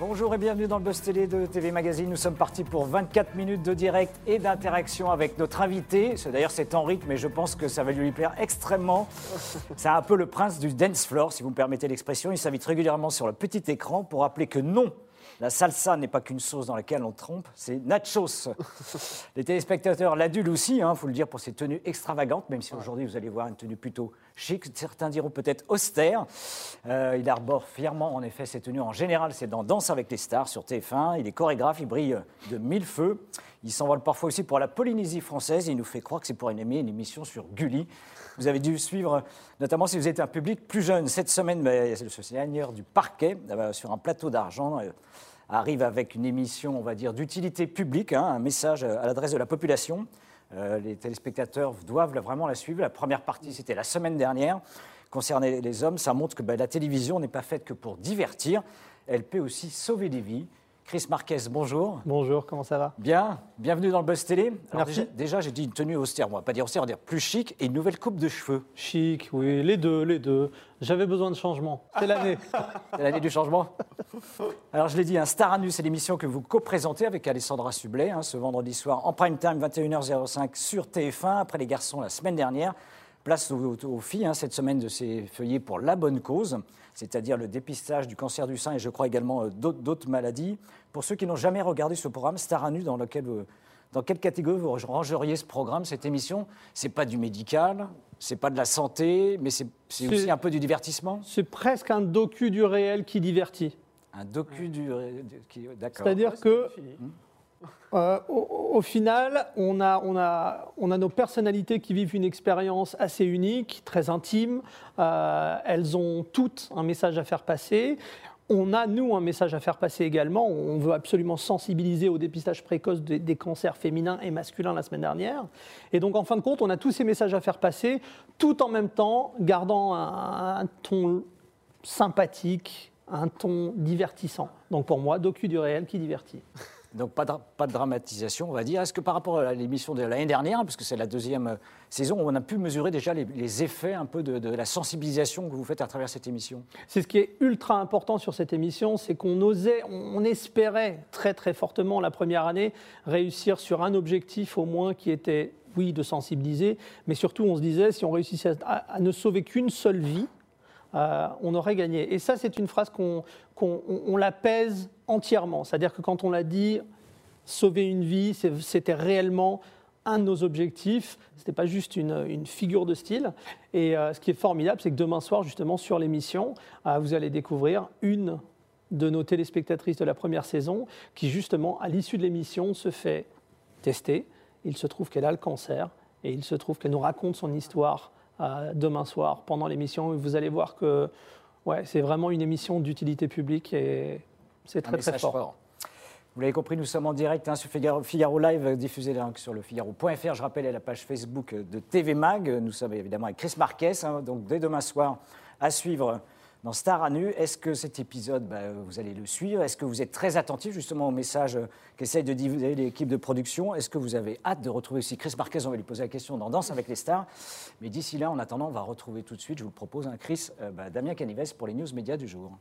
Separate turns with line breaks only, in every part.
Bonjour et bienvenue dans le Buzz Télé de TV Magazine. Nous sommes partis pour 24 minutes de direct et d'interaction avec notre invité. D'ailleurs, c'est en rythme, mais je pense que ça va lui plaire extrêmement. C'est un peu le prince du dance floor, si vous me permettez l'expression. Il s'invite régulièrement sur le petit écran pour rappeler que non, la salsa n'est pas qu'une sauce dans laquelle on trempe, c'est nachos. Les téléspectateurs l'adulent aussi, il faut le dire, pour ses tenues extravagantes, même si aujourd'hui vous allez voir une tenue plutôt chic, certains diront peut-être austère. Il arbore fièrement en effet ses tenues. En général, c'est dans Danse avec les stars sur TF1. Il est chorégraphe, il brille de mille feux. Il s'envole parfois aussi pour la Polynésie française. Il nous fait croire que c'est pour animer une émission sur Gulli. Vous avez dû suivre, notamment si vous êtes un public plus jeune. Cette semaine, c'est le seigneur du parquet, sur un plateau d'argent. Arrive avec une émission, on va dire, d'utilité publique, un message à l'adresse de la population. Les téléspectateurs doivent vraiment la suivre. La première partie, c'était la semaine dernière. Concernant les hommes, ça montre que la télévision n'est pas faite que pour divertir. Elle peut aussi sauver des vies. Chris Marquez, bonjour.
Bonjour, comment ça va?
Bien, bienvenue dans le Buzz Télé. Alors
Merci.
Déjà, j'ai dit une tenue austère. On ne va pas dire austère, on va dire plus chic et une nouvelle coupe de cheveux.
Chic, oui, les deux. J'avais besoin de changement. C'est l'année.
C'est l'année du changement. Alors, je l'ai dit, Star à nu, c'est l'émission que vous co-présentez avec Alessandra Sublet, ce vendredi soir en prime time, 21h05 sur TF1, après les garçons la semaine dernière. Place aux filles cette semaine de ces feuillets pour la bonne cause, c'est-à-dire le dépistage du cancer du sein et je crois également d'autres maladies. Pour ceux qui n'ont jamais regardé ce programme, Star à nu, dans quelle catégorie vous rangeriez ce programme, cette émission? C'est pas du médical, c'est pas de la santé, mais c'est aussi un peu du divertissement.
C'est presque un docu du réel qui divertit.
Un docu d'accord.
C'est-à-dire que, au final, on a nos personnalités qui vivent une expérience assez unique, très intime. Elles ont toutes un message à faire passer. On a, nous, un message à faire passer également. On veut absolument sensibiliser au dépistage précoce des cancers féminins et masculins la semaine dernière. Et donc, en fin de compte, on a tous ces messages à faire passer, tout en même temps gardant un ton sympathique, un ton divertissant. Donc, pour moi, docu du réel qui divertit.
Donc pas de dramatisation, on va dire. Est-ce que par rapport à l'émission de l'année dernière, parce que c'est la deuxième saison, on a pu mesurer déjà les effets un peu de la sensibilisation que vous faites à travers cette émission?
C'est ce qui est ultra important sur cette émission, c'est on espérait très très fortement la première année réussir sur un objectif au moins qui était, oui, de sensibiliser, mais surtout on se disait si on réussissait à ne sauver qu'une seule vie, on aurait gagné. Et ça, c'est une phrase qu'on la pèse entièrement. C'est-à-dire que quand on l'a dit, sauver une vie, c'était réellement un de nos objectifs. Ce n'était pas juste une figure de style. Et ce qui est formidable, c'est que demain soir, justement, sur l'émission, vous allez découvrir une de nos téléspectatrices de la première saison qui, justement, à l'issue de l'émission, se fait tester. Il se trouve qu'elle a le cancer et il se trouve qu'elle nous raconte son histoire demain soir pendant l'émission. Vous allez voir que c'est vraiment une émission d'utilité publique et c'est très très fort.
Vous l'avez compris, nous sommes en direct sur Figaro Live, diffusé sur le Figaro.fr. Je rappelle la page Facebook de TV Mag. Nous sommes évidemment avec Chris Marquez, donc dès demain soir à suivre dans Star à nu. Est-ce que cet épisode, vous allez le suivre? Est-ce que vous êtes très attentif justement au message qu'essaye de diffuser l'équipe de production? Est-ce que vous avez hâte de retrouver aussi Chris Marquez? On va lui poser la question dans Danse avec les stars. Mais d'ici là, en attendant, on va retrouver tout de suite, je vous le propose, Chris, Damien Canives pour les news médias du jour.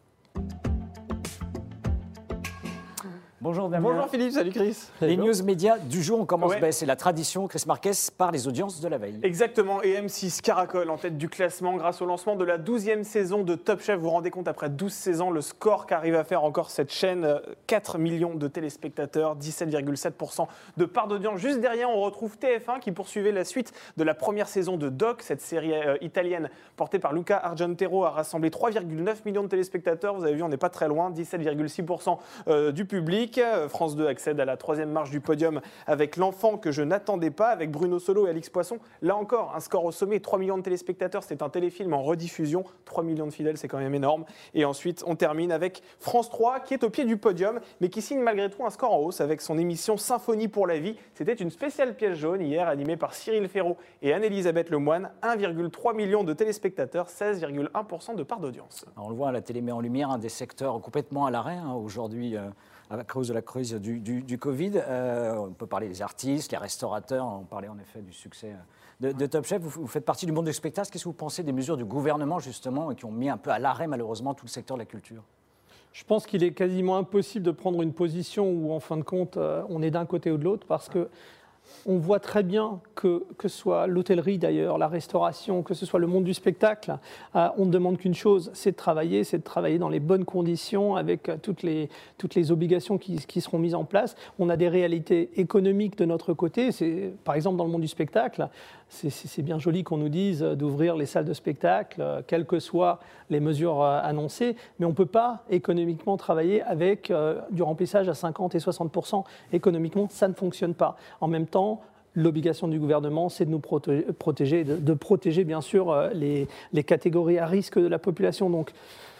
Bonjour Damien.
Bonjour Philippe, salut Chris.
Les news médias du jour, on commence, c'est la tradition, Chris Marquez, par les audiences de la veille.
Exactement, et M6 caracole en tête du classement grâce au lancement de la 12e saison de Top Chef. Vous vous rendez compte, après 12 saisons, le score qu'arrive à faire encore cette chaîne, 4 millions de téléspectateurs, 17,7% de part d'audience. Juste derrière, on retrouve TF1 qui poursuivait la suite de la première saison de Doc. Cette série italienne portée par Luca Argentero a rassemblé 3,9 millions de téléspectateurs. Vous avez vu, on n'est pas très loin, 17,6% du public. France 2 accède à la 3e marche du podium avec L'Enfant que je n'attendais pas, avec Bruno Solo et Alix Poisson. Là encore, un score au sommet, 3 millions de téléspectateurs. C'est un téléfilm en rediffusion. 3 millions de fidèles, c'est quand même énorme. Et ensuite, on termine avec France 3 qui est au pied du podium, mais qui signe malgré tout un score en hausse avec son émission Symphonie pour la vie. C'était une spéciale pièce jaune hier, animée par Cyril Ferraud et Anne-Elisabeth Lemoine. 1,3 million de téléspectateurs, 16,1% de part d'audience.
On le voit, la télé met en lumière un des secteurs complètement à l'arrêt aujourd'hui. À cause de la crise du Covid. On peut parler des artistes, les restaurateurs, on parlait en effet du succès de Top Chef. Vous faites partie du monde du spectacle. Qu'est-ce que vous pensez des mesures du gouvernement, justement, qui ont mis un peu à l'arrêt, malheureusement, tout le secteur de la culture?
Je pense qu'il est quasiment impossible de prendre une position où, en fin de compte, on est d'un côté ou de l'autre, parce que on voit très bien que ce soit l'hôtellerie d'ailleurs, la restauration, que ce soit le monde du spectacle, on ne demande qu'une chose, c'est de travailler dans les bonnes conditions avec toutes les obligations qui seront mises en place. On a des réalités économiques de notre côté. Par exemple, dans le monde du spectacle, c'est bien joli qu'on nous dise d'ouvrir les salles de spectacle, quelles que soient les mesures annoncées, mais on ne peut pas économiquement travailler avec du remplissage à 50 et 60%. Économiquement, ça ne fonctionne pas. En même temps, l'obligation du gouvernement, c'est de nous protéger, de protéger bien sûr les catégories à risque de la population. Donc,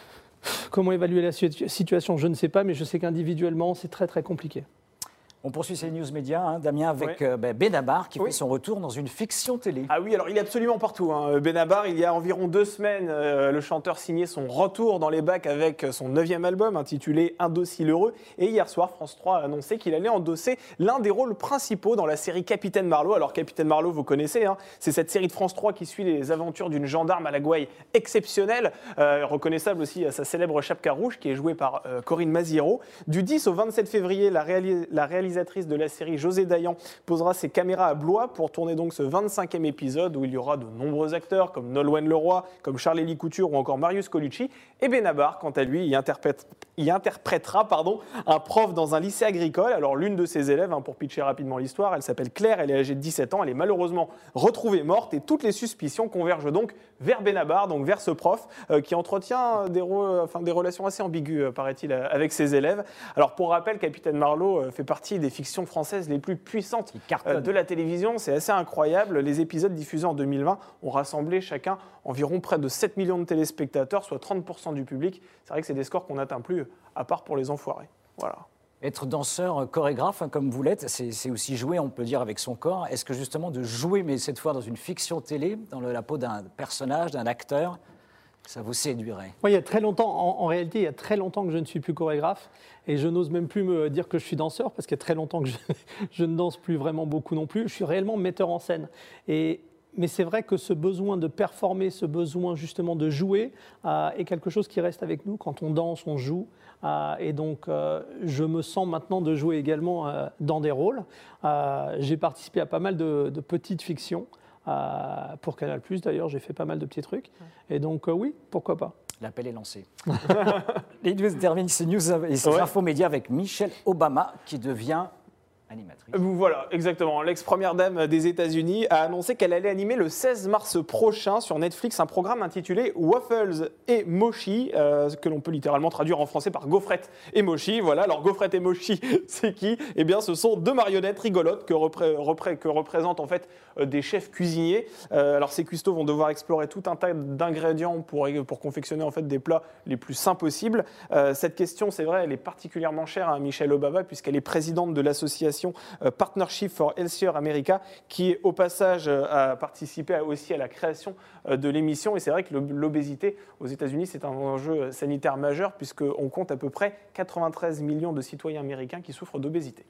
comment évaluer la situation, je ne sais pas, mais je sais qu'individuellement, c'est très très compliqué.
On poursuit ces news médias, Damien, avec Benabar qui fait son retour dans une fiction télé.
Ah oui, alors il est absolument partout. Benabar, il y a environ 2 semaines, le chanteur signait son retour dans les bacs avec son 9e album intitulé Indocile heureux. Et hier soir, France 3 a annoncé qu'il allait endosser l'un des rôles principaux dans la série Capitaine Marlowe. Alors Capitaine Marlowe, vous connaissez, c'est cette série de France 3 qui suit les aventures d'une gendarme à la gouaille exceptionnelle, reconnaissable aussi à sa célèbre chapka rouge qui est jouée par Corinne Maziero. Du 10 au 27 février, la réalisatrice de la série, José Dayan, posera ses caméras à Blois pour tourner donc ce 25e épisode où il y aura de nombreux acteurs comme Nolwenn Leroy, comme Charles-Élie Couture ou encore Marius Colucci. Et Benabar, quant à lui, y interprétera un prof dans un lycée agricole. Alors l'une de ses élèves, pour pitcher rapidement l'histoire, elle s'appelle Claire, elle est âgée de 17 ans, elle est malheureusement retrouvée morte et toutes les suspicions convergent donc vers Benabar, donc vers ce prof qui entretient des relations assez ambiguës, paraît-il, avec ses élèves. Alors pour rappel, Capitaine Marlowe fait partie des fictions françaises les plus puissantes de la télévision. C'est assez incroyable. Les épisodes diffusés en 2020 ont rassemblé chacun environ près de 7 millions de téléspectateurs, soit 30% du public. C'est vrai que c'est des scores qu'on n'atteint plus, à part pour les enfoirés. Voilà.
Être danseur, chorégraphe, comme vous l'êtes, c'est aussi jouer, on peut dire, avec son corps. Est-ce que justement de jouer, mais cette fois dans une fiction télé, dans la peau d'un personnage, d'un acteur, ça vous séduirait?
Moi, il y a très longtemps, en réalité, il y a très longtemps que je ne suis plus chorégraphe et je n'ose même plus me dire que je suis danseur parce qu'il y a très longtemps que je ne danse plus vraiment beaucoup non plus. Je suis réellement metteur en scène. Mais c'est vrai que ce besoin de performer, ce besoin justement de jouer est quelque chose qui reste avec nous. Quand on danse, on joue. Et donc, je me sens maintenant de jouer également dans des rôles. J'ai participé à pas mal de petites fictions. Pour Canal+, d'ailleurs, j'ai fait pas mal de petits trucs. Et donc, oui, pourquoi pas.
L'appel est lancé. Les news terminent ces news et ces infos médias avec Michelle Obama qui devient animatrice.
Voilà, exactement. L'ex-première dame des États-Unis a annoncé qu'elle allait animer le 16 mars prochain sur Netflix un programme intitulé Waffles et Mochi, que l'on peut littéralement traduire en français par gaufrette et mochi. Voilà, alors gaufrette et mochi, c'est qui? Eh bien, ce sont 2 marionnettes rigolotes que représentent en fait des chefs cuisiniers. Alors, ces cuistots vont devoir explorer tout un tas d'ingrédients pour confectionner en fait des plats les plus sains possibles. Cette question, c'est vrai, elle est particulièrement chère à Michelle Obama puisqu'elle est présidente de l'association Partnership for Healthier America, qui au passage a participé aussi à la création de l'émission. Et c'est vrai que l'obésité aux États-Unis, c'est un enjeu sanitaire majeur puisqu'on compte à peu près 93 millions de citoyens américains qui souffrent d'obésité.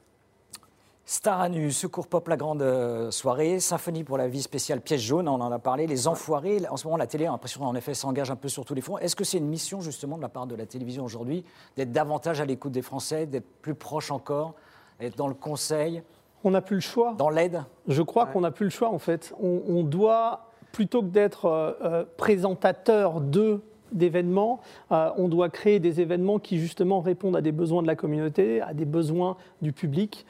Star à nu, Secours Pop, la grande soirée, Symphonie pour la vie spéciale, Piège jaune, on en a parlé, Les Enfoirés. En ce moment, la télé, a l'impression, en effet, s'engage un peu sur tous les fronts. Est-ce que c'est une mission, justement, de la part de la télévision aujourd'hui, d'être davantage à l'écoute des Français, d'être plus proche encore, d'être dans le conseil?
On n'a plus le choix.
Dans l'aide?
Je crois qu'on n'a plus le choix, en fait. On doit, plutôt que d'être présentateur d'événements, on doit créer des événements qui justement répondent à des besoins de la communauté, à des besoins du public.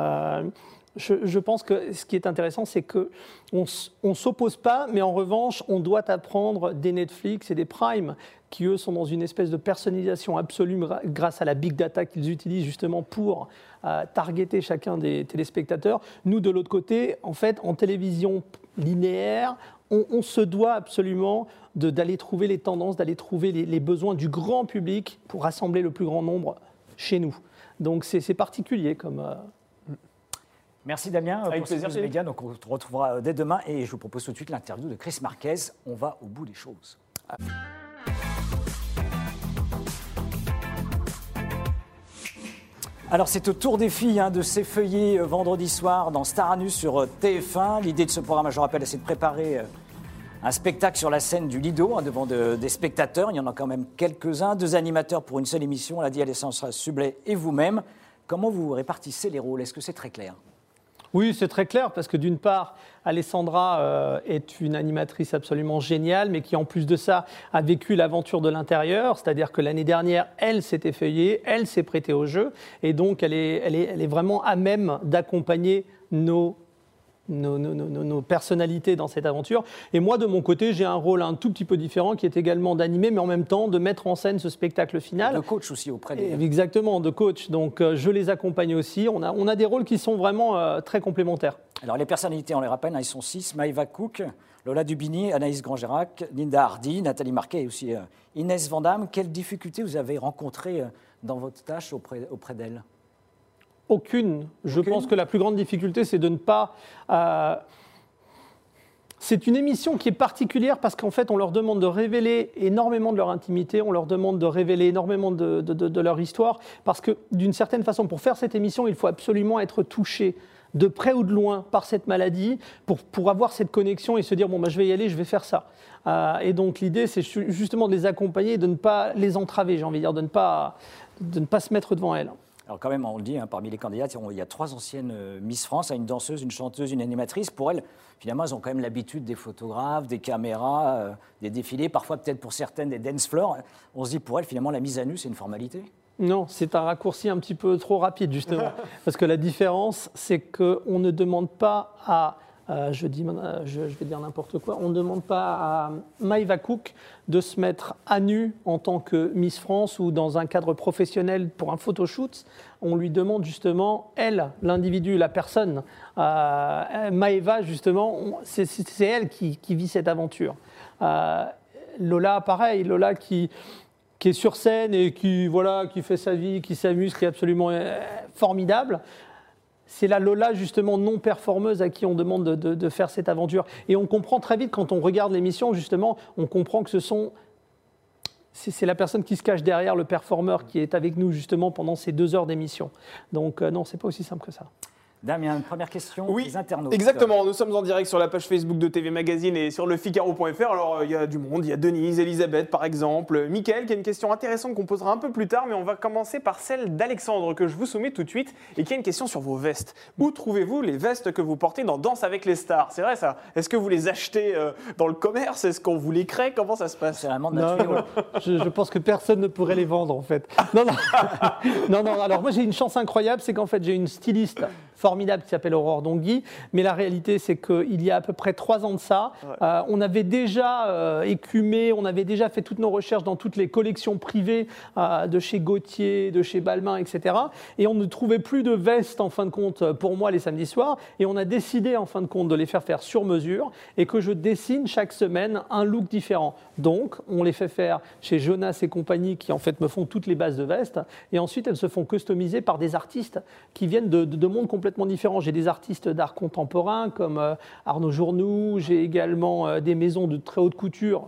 Je pense que ce qui est intéressant, c'est qu'on ne s'oppose pas, mais en revanche, on doit apprendre des Netflix et des Prime, qui eux sont dans une espèce de personnalisation absolue grâce à la big data qu'ils utilisent justement pour targeter chacun des téléspectateurs. Nous, de l'autre côté, en fait, en télévision linéaire, on se doit absolument d'aller trouver les tendances, d'aller trouver les besoins du grand public pour rassembler le plus grand nombre chez nous. Donc c'est particulier comme...
Merci Damien
avec
pour
plaisir,
ces médias. Donc on te retrouvera dès demain et je vous propose tout de suite l'interview de Chris Marquez. On va au bout des choses. Alors c'est au tour des filles de s'effeuiller vendredi soir dans Star à nu sur TF1. L'idée de ce programme, je rappelle, c'est de préparer Un spectacle sur la scène du Lido, devant des spectateurs. Il y en a quand même quelques-uns. 2 animateurs pour une seule émission. On l'a dit, Alessandra Sublet et vous-même. Comment vous répartissez les rôles? Est-ce que c'est très clair?
Oui, c'est très clair parce que d'une part, Alessandra est une animatrice absolument géniale, mais qui en plus de ça a vécu l'aventure de l'intérieur, c'est-à-dire que l'année dernière, elle s'est effeuillée, elle s'est prêtée au jeu, et donc elle est vraiment à même d'accompagner nos personnalités dans cette aventure. Et moi, de mon côté, j'ai un rôle un tout petit peu différent qui est également d'animer, mais en même temps de mettre en scène ce spectacle final.
De coach aussi auprès des...
Exactement, de coach. Donc, je les accompagne aussi. On a des rôles qui sont vraiment très complémentaires.
Alors, les personnalités, on les rappelle, ils sont 6. Maëva Cook, Lola Dubini, Anaïs Grangerac, Linda Hardy, Nathalie Marquet et aussi Inès Vandamme. Quelles difficultés vous avez rencontrées dans votre tâche auprès d'elles?
Aucune. Je pense que la plus grande difficulté, c'est de ne pas... C'est une émission qui est particulière parce qu'en fait, on leur demande de révéler énormément de leur intimité, on leur demande de révéler énormément de leur histoire, parce que d'une certaine façon, pour faire cette émission, il faut absolument être touché de près ou de loin par cette maladie pour avoir cette connexion et se dire, bon, je vais y aller, je vais faire ça. Et donc, l'idée, c'est justement de les accompagner et de ne pas les entraver, j'ai envie de dire, de ne pas se mettre devant elles.
Alors quand même, on le dit, parmi les candidates, il y a 3 anciennes Miss France, une danseuse, une chanteuse, une animatrice. Pour elles, finalement, elles ont quand même l'habitude des photographes, des caméras, des défilés, parfois peut-être pour certaines des dance floors. On se dit, pour elles, finalement, la mise à nu, c'est une formalité? Non,
c'est un raccourci un petit peu trop rapide, justement. Parce que la différence, c'est qu'on ne demande pas à... je vais dire n'importe quoi. On ne demande pas à Maëva Cook de se mettre à nu en tant que Miss France ou dans un cadre professionnel pour un photoshoot. On lui demande justement, elle, l'individu, la personne, Maëva, justement, c'est elle qui vit cette aventure. Lola, pareil, Lola qui est sur scène et qui fait sa vie, qui s'amuse, qui est absolument formidable. C'est la Lola, justement, non performeuse à qui on demande de faire cette aventure. Et on comprend très vite, quand on regarde l'émission, justement, on comprend que c'est la personne qui se cache derrière le performeur qui est avec nous, justement, pendant ces 2 heures d'émission. Donc, non, c'est pas aussi simple que ça.
Damien, une première question des internautes.
Exactement, nous sommes en direct sur la page Facebook de TV Magazine et sur le Figaro.fr. Alors, il y a du monde, il y a Denise, Elisabeth par exemple, Mickaël qui a une question intéressante qu'on posera un peu plus tard, mais on va commencer par celle d'Alexandre que je vous soumets tout de suite et qui a une question sur vos vestes. Où trouvez-vous les vestes que vous portez dans Danse avec les stars? C'est vrai ça? Est-ce que vous les achetez dans le commerce? Est-ce qu'on vous les crée? Comment ça se passe?
C'est vraiment de nature.
Je pense que personne ne pourrait les vendre en fait. Non, alors moi j'ai une chance incroyable, c'est qu'en fait j'ai une styliste formidable qui s'appelle Aurore Dongui, mais la réalité c'est qu'il y a à peu près 3 ans de ça, on avait déjà écumé, on avait déjà fait toutes nos recherches dans toutes les collections privées de chez Gauthier, de chez Balmain, etc. Et on ne trouvait plus de vestes en fin de compte pour moi les samedis soirs, et on a décidé en fin de compte de les faire sur mesure et que je dessine chaque semaine un look différent. Donc on les fait faire chez Jonas et compagnie qui en fait me font toutes les bases de vestes, et ensuite elles se font customiser par des artistes qui viennent de mondes complètement différents. J'ai des artistes d'art contemporain comme Arnaud Journoux, j'ai également des maisons de de haute couture,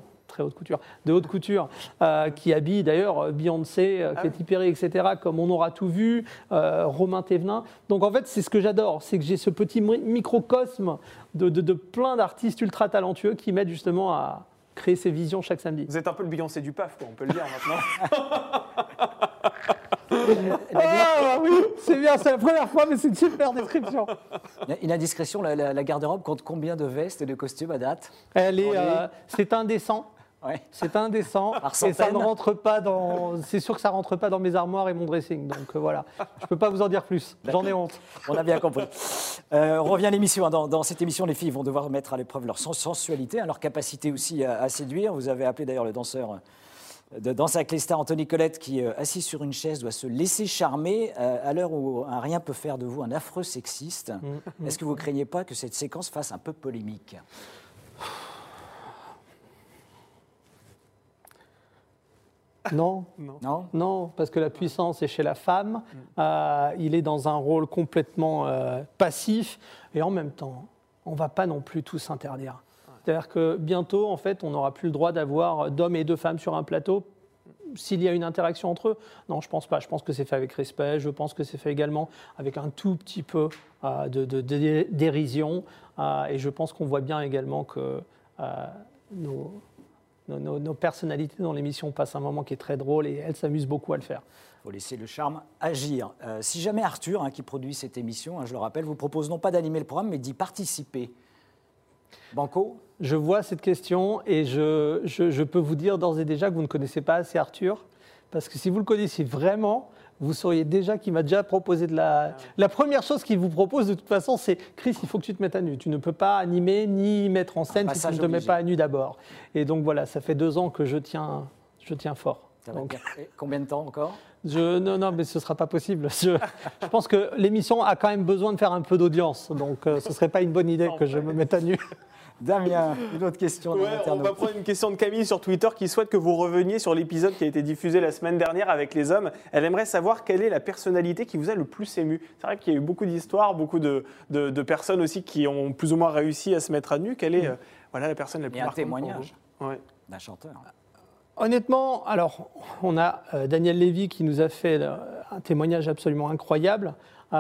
qui habillent d'ailleurs Beyoncé, Katy Perry, etc., comme On aura tout vu, Romain Thévenin. Donc en fait, c'est ce que j'adore, c'est que j'ai ce petit microcosme de plein d'artistes ultra talentueux qui m'aident justement à créer ces visions chaque samedi.
Vous êtes un peu le Beyoncé du PAF, quoi, on peut le dire maintenant.
Oui, c'est bien, c'est la première fois, mais c'est une super description.
Une indiscrétion, la garde-robe compte combien de vestes et de costumes à date?
C'est indécent.
Ouais.
C'est indécent et ça ne rentre pas dans. C'est sûr que ça rentre pas dans mes armoires et mon dressing. Donc voilà, je peux pas vous en dire plus. J'en ai honte.
On a bien compris. On revient à l'émission. Dans cette émission, les filles vont devoir mettre à l'épreuve leur sensualité, leur capacité aussi à séduire. Vous avez appelé d'ailleurs le danseur de Danse avec les stars, Anthony Colette, qui, assis sur une chaise, doit se laisser charmer à l'heure où un rien peut faire de vous un affreux sexiste. Est-ce que vous ne craignez pas que cette séquence fasse un peu polémique?
Non, parce que la puissance est chez la femme. Il est dans un rôle complètement passif et en même temps, on ne va pas non plus tout s'interdire. C'est-à-dire que bientôt, en fait, on n'aura plus le droit d'avoir d'hommes et de femmes sur un plateau s'il y a une interaction entre eux. Non, je ne pense pas. Je pense que c'est fait avec respect. Je pense que c'est fait également avec un tout petit peu de dérision. Et je pense qu'on voit bien également que nos personnalités dans l'émission passent un moment qui est très drôle et elles s'amusent beaucoup à le faire.
Il faut laisser le charme agir. Si jamais Arthur, qui produit cette émission, je le rappelle, vous propose non pas d'animer le programme, mais d'y participer. Banco ?
Je vois cette question et je peux vous dire d'ores et déjà que vous ne connaissez pas assez Arthur, parce que si vous le connaissiez vraiment, vous sauriez déjà qu'il m'a déjà proposé de la... La première chose qu'il vous propose de toute façon, c'est « Chris, il faut que tu te mettes à nu. Tu ne peux pas animer ni mettre en scène si tu ne te mets pas à nu d'abord. » Et donc voilà, ça fait 2 ans que je tiens fort. Donc,
combien de temps encore ?
Non, mais ce ne sera pas possible. Je pense que l'émission a quand même besoin de faire un peu d'audience, donc ce ne serait pas une bonne idée que je me mette à nu.
Damien, une autre question.
On va prendre une question de Camille sur Twitter qui souhaite que vous reveniez sur l'épisode qui a été diffusé la semaine dernière avec les hommes. Elle aimerait savoir quelle est la personnalité qui vous a le plus ému. C'est vrai qu'il y a eu beaucoup d'histoires, beaucoup de personnes aussi qui ont plus ou moins réussi à se mettre à nu. Quelle est la personne la plus marquante?
Et un témoignage
d'un
chanteur.
Honnêtement, alors, on a Daniel Lévy qui nous a fait un témoignage absolument incroyable.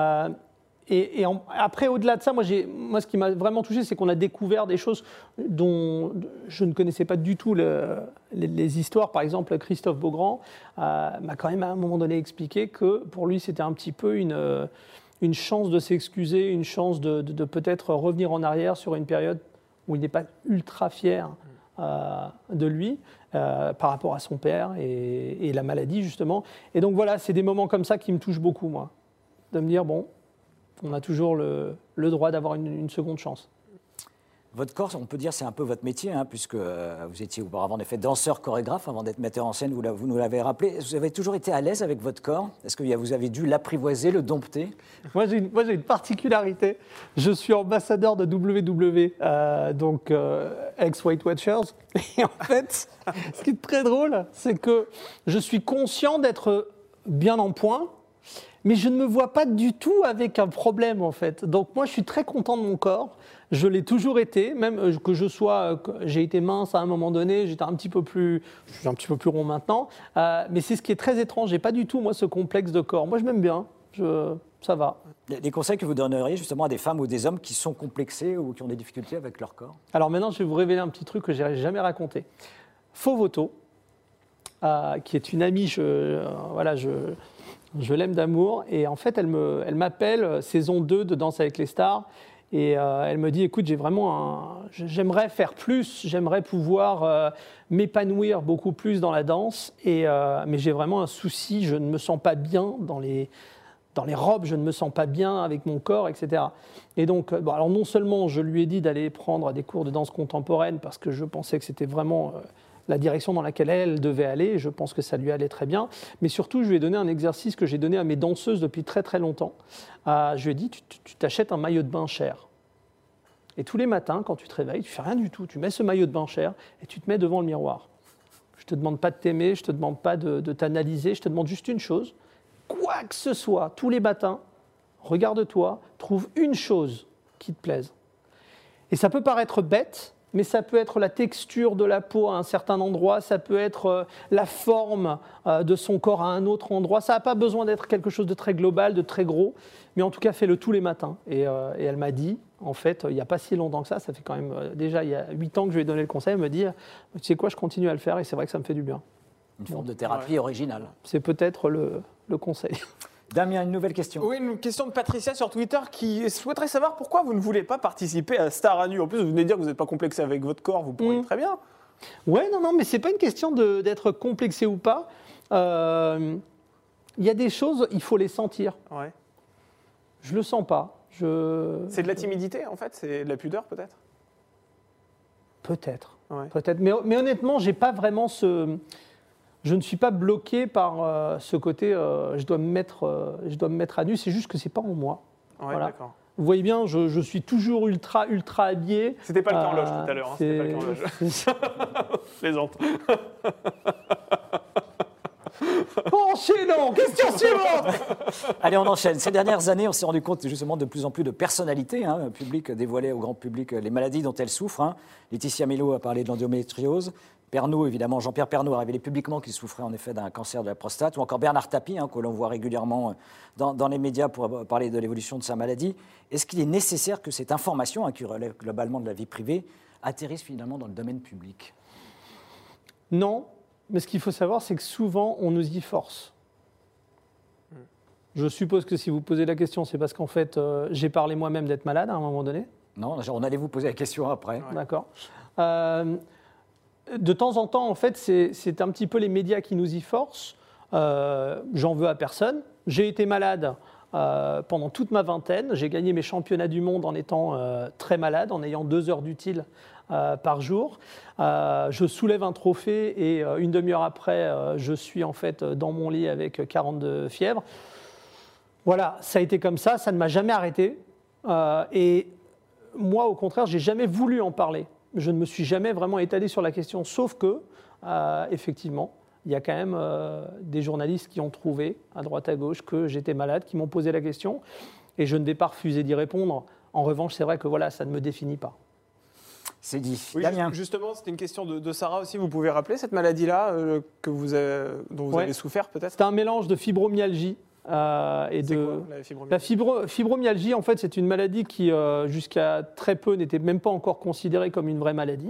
Après, au-delà de ça, moi, ce qui m'a vraiment touché, c'est qu'on a découvert des choses dont je ne connaissais pas du tout les histoires. Par exemple, Christophe Beaugrand m'a quand même à un moment donné expliqué que pour lui, c'était un petit peu une chance de s'excuser, une chance de peut-être revenir en arrière sur une période où il n'est pas ultra fier de lui par rapport à son père et la maladie, justement. Et donc voilà, c'est des moments comme ça qui me touchent beaucoup, moi. De me dire, bon, on a toujours le droit d'avoir une seconde chance.
Votre corps, on peut dire, c'est un peu votre métier, puisque vous étiez auparavant en effet danseur, chorégraphe, avant d'être metteur en scène, vous nous l'avez rappelé. Vous avez toujours été à l'aise avec votre corps? Est-ce que vous avez dû l'apprivoiser, le dompter?
Moi, j'ai une particularité. Je suis ambassadeur de WWE, donc ex-Weight Watchers. Et en fait, ce qui est très drôle, c'est que je suis conscient d'être bien en point, mais je ne me vois pas du tout avec un problème, en fait. Donc moi, je suis très content de mon corps. Je l'ai toujours été, même que j'ai été mince à un moment donné, je suis un petit peu plus rond maintenant. Mais c'est ce qui est très étrange. J'ai pas du tout, moi, ce complexe de corps. Moi, je m'aime bien. Ça va.
Les conseils que vous donneriez justement à des femmes ou des hommes qui sont complexés ou qui ont des difficultés avec leur corps?
Alors maintenant, je vais vous révéler un petit truc que je n'ai jamais raconté. Faux Voto, qui est une amie, je l'aime d'amour. Et en fait, elle m'appelle, saison 2 de Danse avec les stars. Et elle me dit, écoute, j'aimerais faire plus, j'aimerais pouvoir m'épanouir beaucoup plus dans la danse, mais j'ai vraiment un souci, je ne me sens pas bien dans les robes, je ne me sens pas bien avec mon corps, etc. Et donc, alors non seulement je lui ai dit d'aller prendre des cours de danse contemporaine, parce que je pensais que c'était vraiment la direction dans laquelle elle devait aller, et je pense que ça lui allait très bien, mais surtout, je lui ai donné un exercice que j'ai donné à mes danseuses depuis très très longtemps. Je lui ai dit, tu t'achètes un maillot de bain cher. Et tous les matins, quand tu te réveilles, tu ne fais rien du tout, tu mets ce maillot de bain cher et tu te mets devant le miroir. Je ne te demande pas de t'aimer, je ne te demande pas de t'analyser, je te demande juste une chose, quoi que ce soit, tous les matins, regarde-toi, trouve une chose qui te plaise. Et ça peut paraître bête, mais ça peut être la texture de la peau à un certain endroit, ça peut être la forme de son corps à un autre endroit. Ça n'a pas besoin d'être quelque chose de très global, de très gros, mais en tout cas, fais-le tous les matins. Et elle m'a dit, en fait, il n'y a pas si longtemps que ça fait quand même déjà il y a 8 ans que je lui ai donné le conseil, elle me dit, tu sais quoi, je continue à le faire et c'est vrai que ça me fait du bien.
Une forme de thérapie originale.
C'est peut-être le conseil.
Damien, une nouvelle question.
Oui, une question de Patricia sur Twitter qui souhaiterait savoir pourquoi vous ne voulez pas participer à Star à nu. En plus, vous venez de dire que vous n'êtes pas complexé avec votre corps, vous pourriez très bien.
Ouais, non, mais c'est pas une question d'être complexé ou pas. Il y a des choses, il faut les sentir.
Ouais.
Je le sens pas.
C'est de la timidité, en fait? C'est de la pudeur, peut-être?
Peut-être.
Ouais.
Peut-être. Mais honnêtement, j'ai pas vraiment je ne suis pas bloqué par ce côté je dois me mettre à nu, c'est juste que c'est pas en moi.
Ouais,
voilà.
D'accord.
Vous voyez bien, je suis toujours ultra habillé.
C'était pas le cas en loge tout à l'heure. C'était pas le cas en loge. Plaisante.
Enchaînons, question suivante.
Allez, on enchaîne. Ces dernières années, on s'est rendu compte justement de plus en plus de personnalités publiques dévoilaient au grand public les maladies dont elles souffrent. Laetitia Mello a parlé de l'endométriose. Pernaut, évidemment, Jean-Pierre Pernaut a révélé publiquement qu'il souffrait en effet d'un cancer de la prostate, ou encore Bernard Tapie, que l'on voit régulièrement dans les médias pour parler de l'évolution de sa maladie. Est-ce qu'il est nécessaire que cette information, qui relève globalement de la vie privée, atterrissent finalement dans le domaine public?
Non, mais ce qu'il faut savoir, c'est que souvent, on nous y force. Je suppose que si vous posez la question, c'est parce qu'en fait, j'ai parlé moi-même d'être malade à un moment donné.
Non, on allait vous poser la question après.
Ouais.
D'accord. De temps en temps, en fait, c'est un petit peu les médias qui nous y forcent. J'en veux à personne. J'ai été malade pendant toute ma vingtaine. J'ai gagné mes championnats du monde en étant très malade, en ayant 2 heures d'utile par jour. Je soulève un trophée et une demi-heure après, je suis en fait dans mon lit avec 42 fièvres. Voilà, ça a été comme ça ne m'a jamais arrêté. Et moi, au contraire, j'ai jamais voulu en parler. Je ne me suis jamais vraiment étalé sur la question, sauf que, effectivement, il y a quand même des journalistes qui ont trouvé, à droite à gauche, que j'étais malade, qui m'ont posé la question, et je ne vais pas refuser d'y répondre. En revanche, c'est vrai que voilà, ça ne me définit pas.
C'est dit.
Oui,
Damien.
justement, c'était une question de Sarah aussi. Vous pouvez rappeler cette maladie-là dont vous avez souffert peut-être?
C'est un mélange de fibromyalgie et
C'est
de...
quoi, la fibromyalgie?
Fibromyalgie, en fait, c'est une maladie qui, jusqu'à très peu, n'était même pas encore considérée comme une vraie maladie.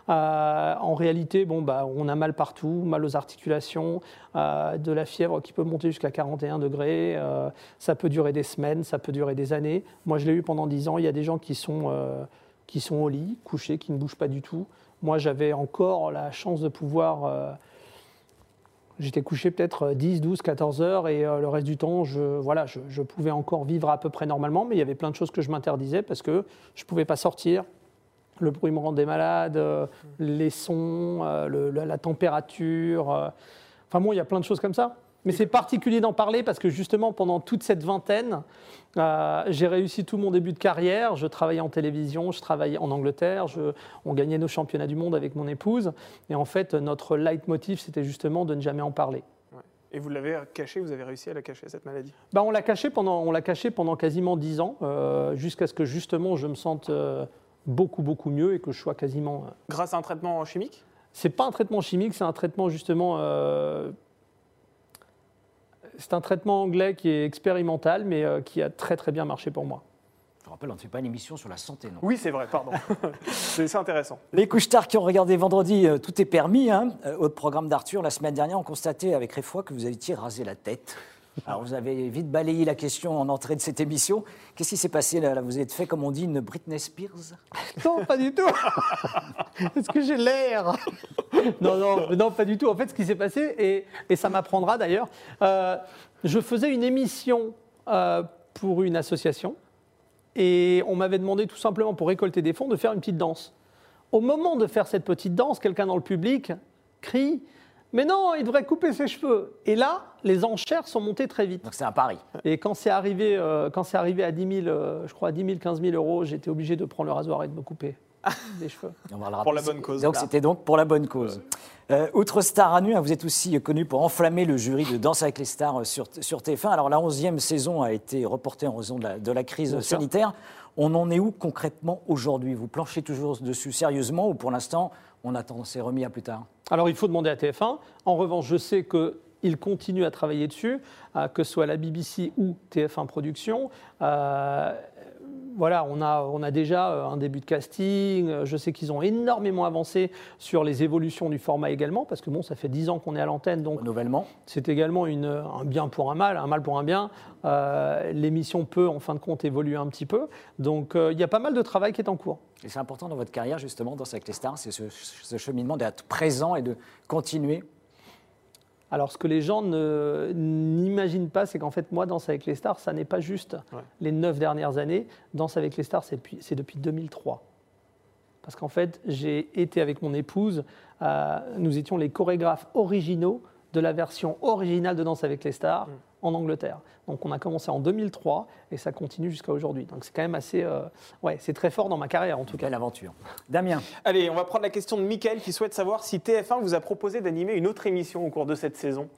En réalité, on a mal partout, mal aux articulations, de la fièvre qui peut monter jusqu'à 41 degrés. Ça peut durer des semaines, ça peut durer des années. Moi, je l'ai eu pendant 10 ans. Il y a des gens qui sont au lit, couchés, qui ne bougent pas du tout. Moi, j'avais encore la chance de pouvoir... J'étais couché peut-être 10, 12, 14 heures et le reste du temps, je pouvais encore vivre à peu près normalement, mais il y avait plein de choses que je m'interdisais parce que je ne pouvais pas sortir. Le bruit me rendait malade, les sons, la température. Enfin bon, il y a plein de choses comme ça. Mais c'est particulier d'en parler parce que justement, pendant toute cette vingtaine, j'ai réussi tout mon début de carrière. Je travaillais en télévision, je travaillais en Angleterre, on gagnait nos championnats du monde avec mon épouse. Et en fait, notre leitmotiv, c'était justement de ne jamais en parler.
Ouais. Et vous l'avez caché, vous avez réussi à la cacher, cette maladie?
On l'a caché pendant quasiment 10 ans, jusqu'à ce que justement je me sente beaucoup, beaucoup mieux et que je sois quasiment...
Grâce à un traitement chimique?
C'est pas un traitement chimique, c'est un traitement justement... C'est un traitement anglais qui est expérimental, mais qui a très très bien marché pour moi.
Je rappelle, on ne fait pas une émission sur la santé, non?
Oui, c'est vrai, pardon. c'est intéressant.
Les couche-tard qui ont regardé vendredi, tout est permis. Au programme d'Arthur, la semaine dernière, on constatait avec Réfoy que vous aviez rasé la tête. Alors, vous avez vite balayé la question en entrée de cette émission. Qu'est-ce qui s'est passé là? Vous êtes fait, comme on dit, une Britney Spears?
Non, pas du tout. Est-ce que j'ai l'air? Non, pas du tout. En fait, ce qui s'est passé, et ça m'apprendra d'ailleurs, je faisais une émission pour une association et on m'avait demandé tout simplement, pour récolter des fonds, de faire une petite danse. Au moment de faire cette petite danse, quelqu'un dans le public crie: mais non, il devrait couper ses cheveux. Et là, les enchères sont montées très vite.
Donc c'est un pari.
Et quand c'est arrivé à 10 000, je crois à 10 000, 15 000 euros, j'étais obligé de prendre le rasoir et de me couper les cheveux.
On va le rappeler.
Pour la bonne cause.
Donc c'était donc pour la bonne cause. Outre Star à nu, vous êtes aussi connu pour enflammer le jury de Danse avec les stars sur TF1. Alors la 11e saison a été reportée en raison de la crise sanitaire. On en est où concrètement aujourd'hui? Vous planchez toujours dessus sérieusement ou pour l'instant on attend, c'est remis à plus tard?
Alors il faut demander à TF1. En revanche, je sais qu'ils continuent à travailler dessus, que ce soit la BBC ou TF1 Productions. Voilà, on a déjà un début de casting. Je sais qu'ils ont énormément avancé sur les évolutions du format également, parce que bon, ça fait 10 ans qu'on est à l'antenne, donc
Renouvellement.
c'est également un bien pour un mal pour un bien. L'émission peut, en fin de compte, évoluer un petit peu. Donc, il y a pas mal de travail qui est en cours.
Et c'est important dans votre carrière, justement, Danse avec les stars, c'est ce cheminement d'être présent et de continuer.
Alors, ce que les gens n'imaginent pas, c'est qu'en fait, moi, Danse avec les stars, ça n'est pas juste les 9 dernières années. Danse avec les stars, c'est depuis 2003. Parce qu'en fait, j'ai été avec mon épouse, nous étions les chorégraphes originaux de la version originale de Danse avec les stars en Angleterre. Donc, on a commencé en 2003 et ça continue jusqu'à aujourd'hui. Donc, c'est quand même assez... c'est très fort dans ma carrière, en tout cas.
Quelle aventure. Damien.
Allez, on va prendre la question de Mickaël qui souhaite savoir si TF1 vous a proposé d'animer une autre émission au cours de cette saison.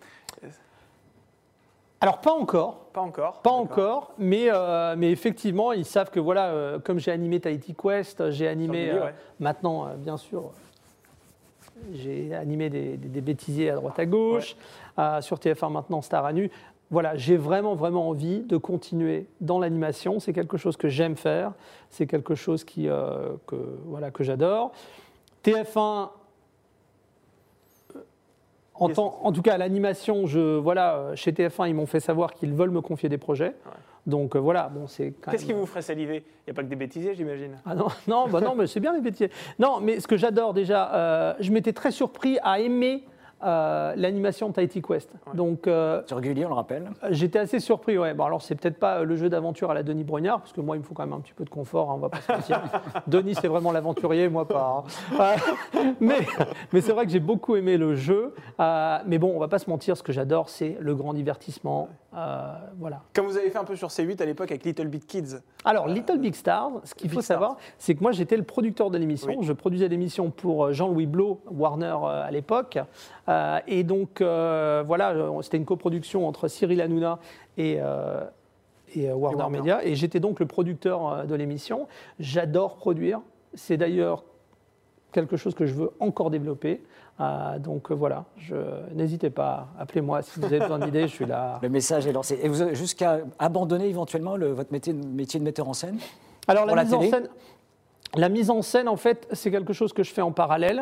Alors, pas encore.
Pas encore.
Pas encore, mais effectivement, ils savent que voilà, comme j'ai animé Tahiti Quest, j'ai animé maintenant, bien sûr, j'ai animé des bêtisiers à droite à gauche, sur TF1 maintenant Star à nu. voilà, j'ai vraiment, vraiment envie de continuer dans l'animation. C'est quelque chose que j'aime faire. C'est quelque chose que j'adore. TF1, en tout cas, l'animation, chez TF1, ils m'ont fait savoir qu'ils veulent me confier des projets. Ouais. Donc voilà, bon, c'est quand
Qu'est-ce
même...
qui vous ferait saliver? Il n'y a pas que des bêtisiers, j'imagine.
Ah non, mais c'est bien les bêtisiers. Non, mais ce que j'adore déjà, je m'étais très surpris à aimer l'animation de Tighty Quest.
Ouais. Donc, c'est régulier, on le rappelle.
J'étais assez surpris, ouais. Bon, alors, c'est peut-être pas le jeu d'aventure à la Denis Brognard, parce que moi, il me faut quand même un petit peu de confort, hein, on va pas se mentir. Denis, c'est vraiment l'aventurier, moi pas. Hein. Mais c'est vrai que j'ai beaucoup aimé le jeu. Mais bon, on va pas se mentir, ce que j'adore, c'est le grand divertissement. Voilà.
Comme vous avez fait un peu sur C8 à l'époque avec Little Big Kids.
Alors, Little Big Stars, ce qu'il faut savoir, c'est que moi, j'étais le producteur de l'émission. Oui. Je produisais l'émission pour Jean-Louis Blot, Warner à l'époque. Et donc, voilà, c'était une coproduction entre Cyril Hanouna et Warner Media. Et j'étais donc le producteur de l'émission. J'adore produire. C'est d'ailleurs quelque chose que je veux encore développer. Donc voilà, n'hésitez pas, appelez-moi si vous avez besoin d'idées, je suis là.
Le message est lancé. Et vous avez jusqu'à abandonner éventuellement votre métier de metteur en scène?
Alors la mise en scène, en fait, c'est quelque chose que je fais en parallèle.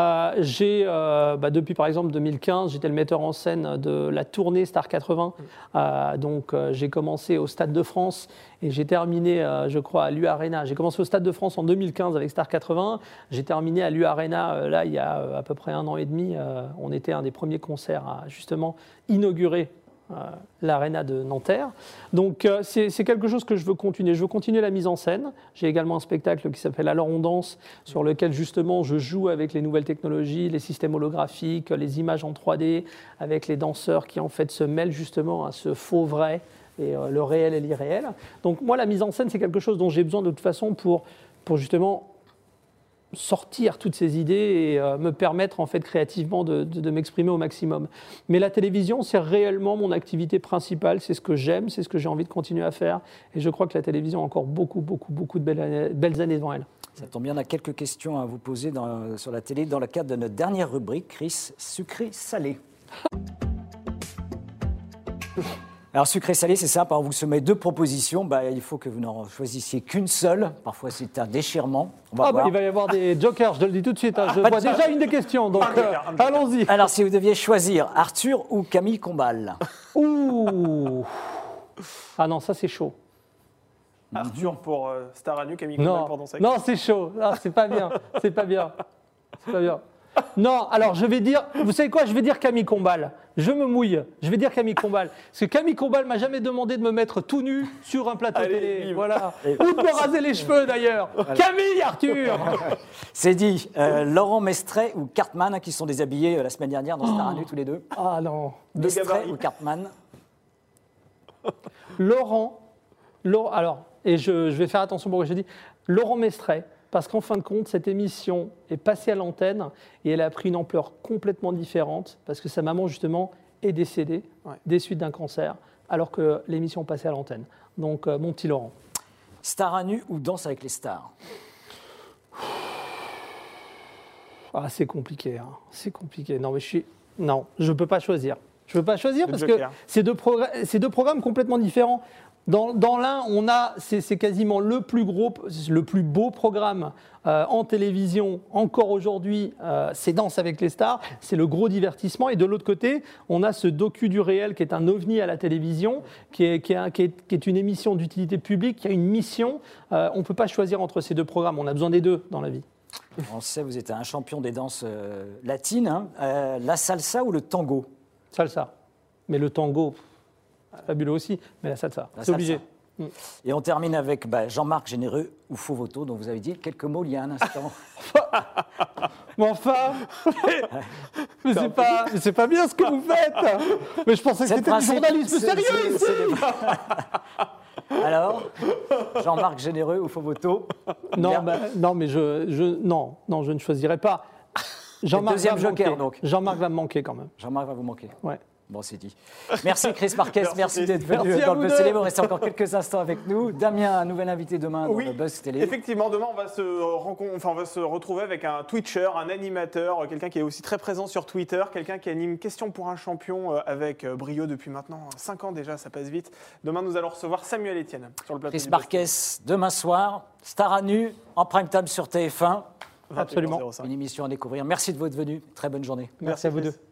Depuis, par exemple, 2015, j'étais le metteur en scène de la tournée Star 80. Donc, j'ai commencé au Stade de France et j'ai terminé, je crois, à l'U Arena. J'ai commencé au Stade de France en 2015 avec Star 80. J'ai terminé à l'U Arena, là, il y a à peu près 1 an et demi. On était un des premiers concerts à, justement, inaugurer l'Arena de Nanterre. Donc c'est quelque chose que je veux continuer. Je veux continuer la mise en scène. J'ai également un spectacle qui s'appelle Alors on danse, sur lequel justement je joue avec les nouvelles technologies, les systèmes holographiques, les images en 3D, avec les danseurs qui en fait se mêlent justement à ce faux vrai et le réel et l'irréel. Donc moi la mise en scène c'est quelque chose dont j'ai besoin de toute façon pour justement sortir toutes ces idées et me permettre en fait créativement de m'exprimer au maximum. Mais la télévision, c'est réellement mon activité principale, c'est ce que j'aime, c'est ce que j'ai envie de continuer à faire et je crois que la télévision a encore beaucoup de belles années devant elle.
Ça tombe bien, on a quelques questions à vous poser sur la télé dans le cadre de notre dernière rubrique, Chris, sucré-salé. Alors, sucré-salé, c'est simple. On vous soumet 2 propositions. Il faut que vous n'en choisissiez qu'une seule. Parfois, c'est un déchirement.
Il va y avoir des jokers, je te le dis tout de suite. Je vois déjà une des questions, donc allons-y.
Alors, si vous deviez choisir Arthur ou Camille Combal?
Ouh. Ah non, ça, c'est chaud.
Arthur pour Star à nu, Camille Combal pour Danser.
Non, c'est chaud. Ah, c'est pas bien. C'est pas bien. Non, alors je vais dire, vous savez quoi, je vais dire Camille Combal. Je me mouille, je vais dire Camille Combal. Parce que Camille Combal m'a jamais demandé de me mettre tout nu sur un plateau télé. Voilà. Ou de me raser les cheveux d'ailleurs. Voilà. Camille, Arthur.
C'est dit. Laurent Mestret ou Cartman, qui sont déshabillés la semaine dernière dans Star à nu tous les deux.
Ah non.
Mestret ou Cartman?
Laurent, alors, et je vais faire attention pour ce que je dis, Laurent Mestret. Parce qu'en fin de compte, cette émission est passée à l'antenne et elle a pris une ampleur complètement différente parce que sa maman, justement, est décédée des suites d'un cancer alors que l'émission passait à l'antenne. Donc, mon petit Laurent.
Star à nu ou Danse avec les stars?
Ah, c'est compliqué. Hein. C'est compliqué. Non, mais je ne peux pas choisir. Je ne peux pas choisir parce que c'est 2 programmes complètement différents. Dans l'un, c'est quasiment le plus beau programme en télévision encore aujourd'hui, c'est Danse avec les stars, c'est le gros divertissement. Et de l'autre côté, on a ce docu du réel qui est un ovni à la télévision, qui est une émission d'utilité publique, qui a une mission. On ne peut pas choisir entre ces 2 programmes, on a besoin des 2 dans la vie.
On sait, vous êtes un champion des danses latines. Hein. La salsa ou le tango?
Salsa. Mais le tango... fabuleux aussi, mais la salsa, c'est obligé.
Et on termine avec Jean-Marc Généreux ou Fauvoto, dont vous avez dit quelques mots il y a un instant.
Mais enfin, mais c'est pas bien ce que vous faites. Mais je pensais que c'était du journalisme sérieux ici.
Alors, Jean-Marc Généreux ou Fauvoto?
Non, mais je ne choisirai pas.
Deuxième joker, donc.
Jean-Marc va me manquer quand même.
Jean-Marc va vous manquer.
Ouais.
Bon, c'est dit. Merci Chris Marquez, merci d'être venu
Merci à
dans le
vous
Buzz
deux.
Télé. Vous restez encore quelques instants avec nous. Damien, un nouvel invité demain dans
Oui,
le Buzz Télé.
effectivement, demain on va se retrouver avec un Twitcher, un animateur, quelqu'un qui est aussi très présent sur Twitter, quelqu'un qui anime Question pour un champion avec brio depuis maintenant 5 ans déjà, ça passe vite. Demain nous allons recevoir Samuel Etienne sur le plateau.
Chris
du
Marquez, demain soir, Star à nu, en prime time sur TF1.
Buzz.
Absolument.
21h05.
Une émission à découvrir. Merci de votre venue. Très bonne journée.
Merci à vous
Chris.
deux.